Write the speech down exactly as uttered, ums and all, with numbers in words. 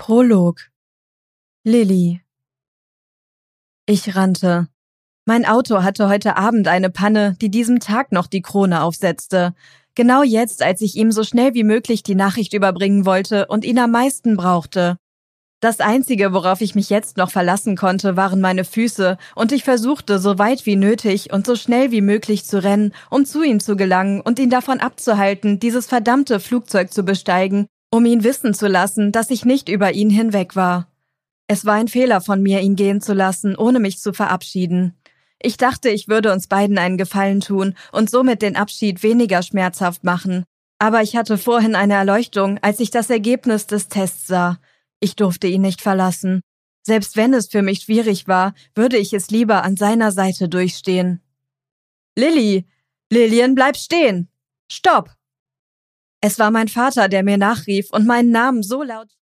Prolog. Lilly. Ich rannte. Mein Auto hatte heute Abend eine Panne, die diesem Tag noch die Krone aufsetzte. Genau jetzt, als ich ihm so schnell wie möglich die Nachricht überbringen wollte und ihn am meisten brauchte. Das Einzige, worauf ich mich jetzt noch verlassen konnte, waren meine Füße, und ich versuchte, so weit wie nötig und so schnell wie möglich zu rennen, um zu ihm zu gelangen und ihn davon abzuhalten, dieses verdammte Flugzeug zu besteigen, um ihn wissen zu lassen, dass ich nicht über ihn hinweg war. Es war ein Fehler von mir, ihn gehen zu lassen, ohne mich zu verabschieden. Ich dachte, ich würde uns beiden einen Gefallen tun und somit den Abschied weniger schmerzhaft machen. Aber ich hatte vorhin eine Erleuchtung, als ich das Ergebnis des Tests sah. Ich durfte ihn nicht verlassen. Selbst wenn es für mich schwierig war, würde ich es lieber an seiner Seite durchstehen. »Lilly! Lillian, bleib stehen! Stopp!« Es war mein Vater, der mir nachrief und meinen Namen so laut